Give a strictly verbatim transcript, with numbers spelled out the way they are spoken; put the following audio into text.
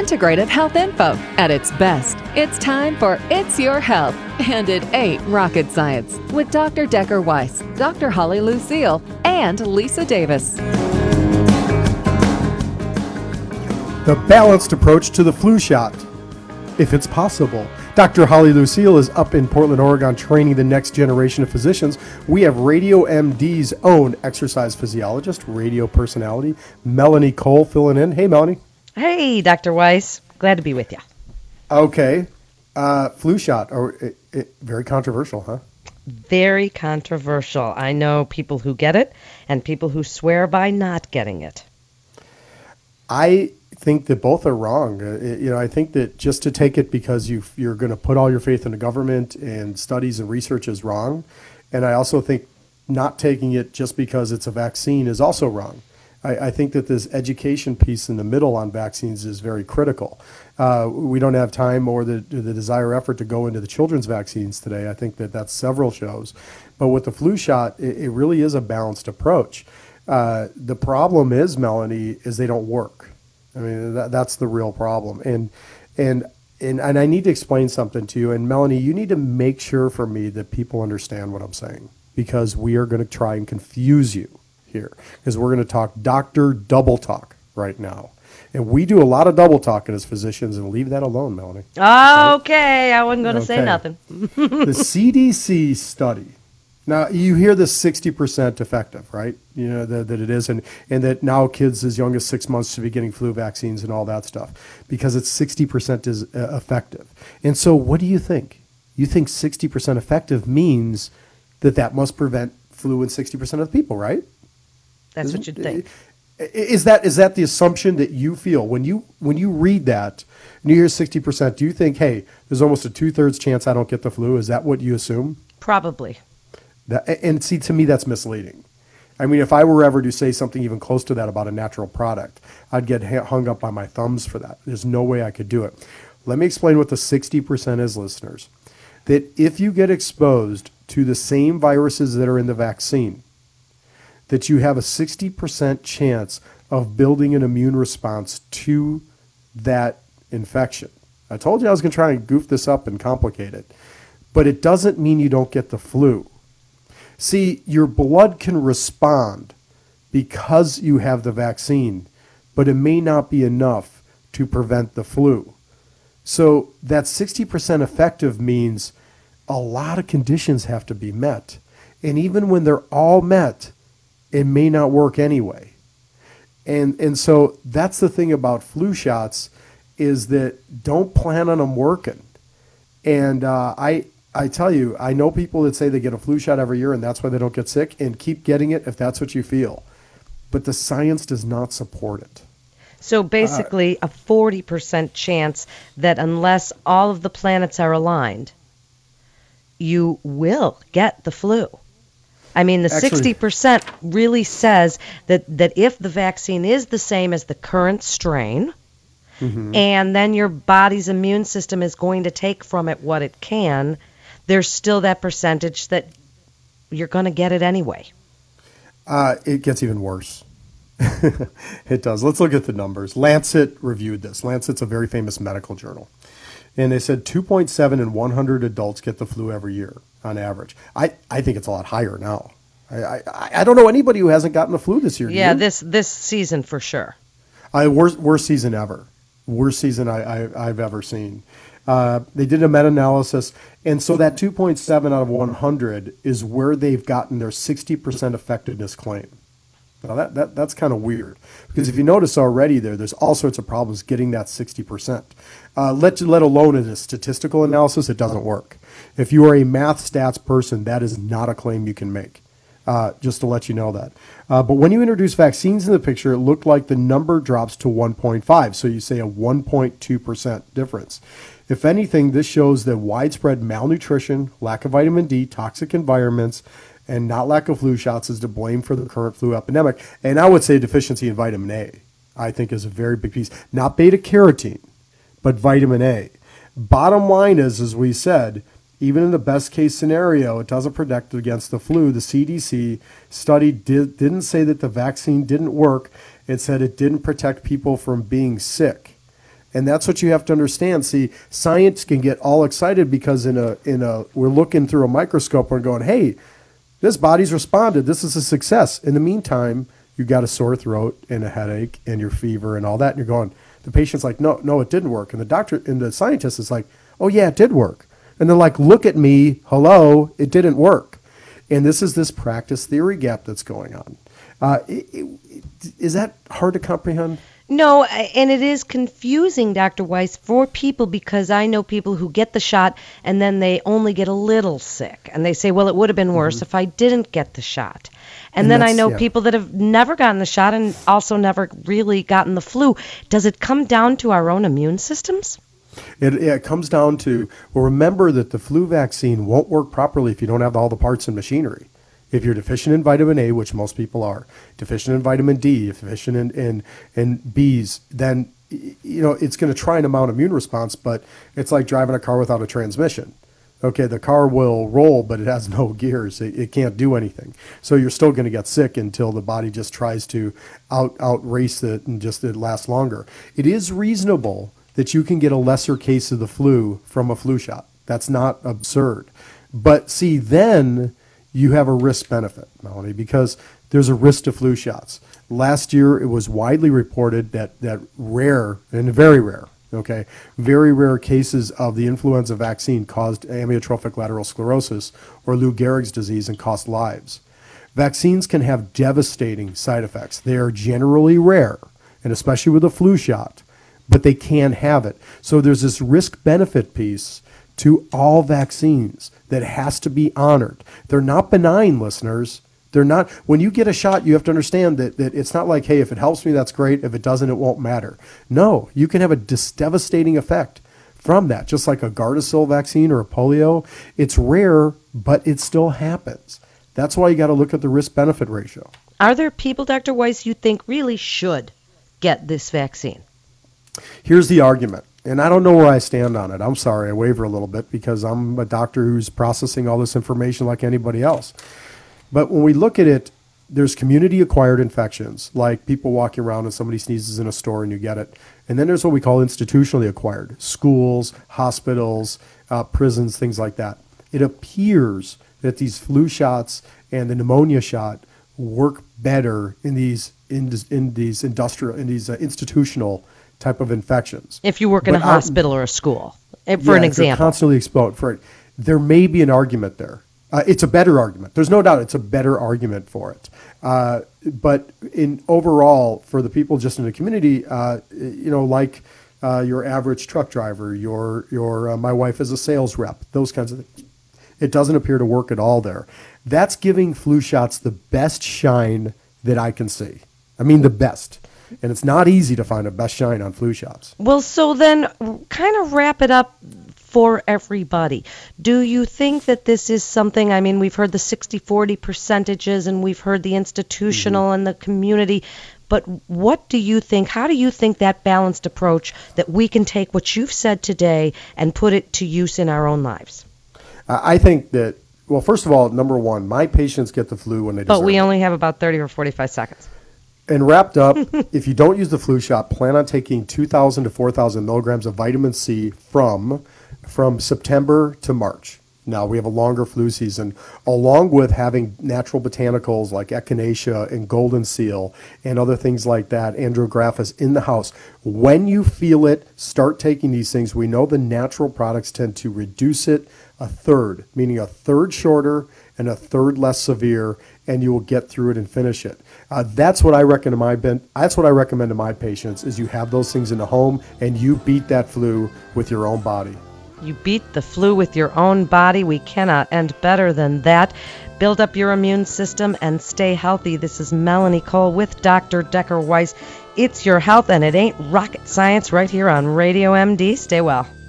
integrative health info at its best. It's time for It's Your Health, and it ain't rocket science, with Doctor Decker Weiss, Doctor Holly Lucille, and Lisa Davis. The balanced approach to the flu shot, if it's possible. Doctor Holly Lucille is up in Portland, Oregon, training the next generation of physicians. We have Radio M D's own exercise physiologist, radio personality, Melanie Cole, filling in. Hey, Melanie. Hey, Doctor Weiss. Glad to be with you. Okay. Uh, flu shot. Or, it, it, very controversial, huh? Very controversial. I know people who get it and people who swear by not getting it. I think that both are wrong. Uh, you know, I think that just to take it because you you're going to put all your faith in the government and studies and research is wrong. And I also think not taking it just because it's a vaccine is also wrong. I, I think that this education piece in the middle on vaccines is very critical. Uh, we don't have time or the the desire or effort to go into the children's vaccines today. I think that that's several shows. But with the flu shot, it, it really is a balanced approach. Uh, the problem is, Melanie, is they don't work. I mean, that, that's the real problem. And, and and and I need to explain something to you. And Melanie, you need to make sure for me that people understand what I'm saying, because we are going to try and confuse you here, because we're going to talk doctor double talk right now. And we do a lot of double talking as physicians, and leave that alone, Melanie. Okay, right? I wasn't going to okay. say nothing. The C D C study. Now, you hear this sixty percent effective, right? You know, that, that it is, and, and that now kids as young as six months should be getting flu vaccines and all that stuff, because it's sixty percent is uh, effective. And so what do you think? You think sixty percent effective means that that must prevent flu in sixty percent of the people, right? That's Isn't, what you'd think. Is that is that the assumption that you feel? When you when you read that and you hear sixty percent, do you think, hey, there's almost a two-thirds chance I don't get the flu? Is that what you assume? Probably. That, and see, to me, that's misleading. I mean, if I were ever to say something even close to that about a natural product, I'd get hung up by my thumbs for that. There's no way I could do it. Let me explain what the sixty percent is, listeners. That if you get exposed to the same viruses that are in the vaccine, that you have a sixty percent chance of building an immune response to that infection. I told you I was going to try and goof this up and complicate it, but it doesn't mean you don't get the flu. See, your blood can respond because you have the vaccine, but it may not be enough to prevent the flu. So that sixty percent effective means a lot of conditions have to be met. And even when they're all met, it may not work anyway. And and so that's the thing about flu shots, is that don't plan on them working. And uh, I I tell you, I know people that say they get a flu shot every year and that's why they don't get sick, and keep getting it if that's what you feel. But the science does not support it. So basically uh, a forty percent chance that unless all of the planets are aligned, you will get the flu. I mean, the Actually, sixty percent really says that, that if the vaccine is the same as the current strain, mm-hmm. and then your body's immune system is going to take from it what it can, there's still that percentage that you're going to get it anyway. Uh, it gets even worse. It does. Let's look at the numbers. Lancet reviewed this. Lancet's a very famous medical journal. And they said two point seven in one hundred adults get the flu every year on average. I, I think it's a lot higher now. I, I, I don't know anybody who hasn't gotten the flu this year. Yeah, this this season for sure. I, worst, worst season ever. Worst season I, I, I've ever seen. Uh, they did a meta-analysis, and so that two point seven out of one hundred is where they've gotten their sixty percent effectiveness claim. Now, that, that that's kind of weird, because if you notice already there, there's all sorts of problems getting that sixty percent. Uh, let, let alone in a statistical analysis, it doesn't work. If you are a math stats person, that is not a claim you can make, uh, just to let you know that. Uh, but when you introduce vaccines in the picture, it looked like the number drops to one point five, so you say a one point two percent difference. If anything, this shows that widespread malnutrition, lack of vitamin D, toxic environments, and not lack of flu shots is to blame for the current flu epidemic. And I would say deficiency in vitamin A, I think, is a very big piece. Not beta carotene, but vitamin A. Bottom line is, as we said, even in the best case scenario, it doesn't protect against the flu. The C D C study did, didn't say that the vaccine didn't work. It said it didn't protect people from being sick. And that's what you have to understand. See, science can get all excited because in a in a we're looking through a microscope and going, hey, this body's responded. This is a success. In the meantime, you got a sore throat and a headache and your fever and all that. And you're going, the patient's like, no, no, it didn't work. And the doctor and the scientist is like, oh, yeah, it did work. And they're like, look at me. Hello, it didn't work. And this is this practice theory gap that's going on. Uh, it, it, is that hard to comprehend? No, and it is confusing, Doctor Weiss, for people, because I know people who get the shot and then they only get a little sick. And they say, well, it would have been worse mm-hmm. if I didn't get the shot. And, and then I know yeah. people that have never gotten the shot and also never really gotten the flu. Does it come down to our own immune systems? It, it comes down to, well, remember that the flu vaccine won't work properly if you don't have all the parts and machinery. If you're deficient in vitamin A, which most people are, deficient in vitamin D, if deficient in, in, in B's, then you know it's going to try and mount immune response, but it's like driving a car without a transmission. Okay, the car will roll, but it has no gears. It, it can't do anything. So you're still going to get sick until the body just tries to out outrace it and just it lasts longer. It is reasonable that you can get a lesser case of the flu from a flu shot. That's not absurd. But see, then you have a risk benefit, Melanie, because there's a risk to flu shots. Last year, it was widely reported that, that rare, and very rare, okay, very rare cases of the influenza vaccine caused amyotrophic lateral sclerosis or Lou Gehrig's disease and cost lives. Vaccines can have devastating side effects. They are generally rare, and especially with a flu shot, but they can have it. So there's this risk-benefit piece to all vaccines that has to be honored. They're not benign, listeners. They're not. When you get a shot, you have to understand that, that it's not like, hey, if it helps me, that's great. If it doesn't, it won't matter. No, you can have a dis- devastating effect from that, just like a Gardasil vaccine or a polio. It's rare, but it still happens. That's why you got to look at the risk-benefit ratio. Are there people, Doctor Weiss, you think really should get this vaccine? Here's the argument. And I don't know where I stand on it. I'm sorry, I waver a little bit because I'm a doctor who's processing all this information like anybody else. But when we look at it, there's community-acquired infections, like people walking around and somebody sneezes in a store and you get it. And then there's what we call institutionally acquired, schools, hospitals, uh, prisons, things like that. It appears that these flu shots and the pneumonia shot work better in these in, in these industrial in these uh, institutional type of infections. If you work in but a hospital I, or a school, for yeah, an example. You're constantly exposed for it. There may be an argument there. Uh, it's a better argument. There's no doubt it's a better argument for it. Uh, but in overall, for the people just in the community, uh, you know, like uh, your average truck driver, your your uh, my wife is a sales rep, those kinds of things. It doesn't appear to work at all there. That's giving flu shots the best shine that I can see. I mean, the best. And it's not easy to find a best shine on flu shots. Well, so then kind of wrap it up for everybody. Do you think that this is something, I mean, we've heard the sixty forty percentages and we've heard the institutional mm-hmm. and the community, but what do you think, how do you think that balanced approach that we can take what you've said today and put it to use in our own lives? Uh, I think that, well, first of all, number one, my patients get the flu when they deserve it. But we only have about thirty or forty-five seconds. And wrapped up, if you don't use the flu shot, plan on taking two thousand to four thousand milligrams of vitamin C from, from September to March. Now, we have a longer flu season, along with having natural botanicals like echinacea and golden seal and other things like that, andrographis, in the house. When you feel it, start taking these things. We know the natural products tend to reduce it a third, meaning a third shorter and a third less severe, and you will get through it and finish it. Uh, that's what I recommend to my that's what I recommend to my patients is you have those things in the home and you beat that flu with your own body. You beat the flu with your own body. We cannot end better than that. Build up your immune system and stay healthy. This is Melanie Cole with Doctor Decker Weiss. It's your health and it ain't rocket science right here on Radio M D. Stay well.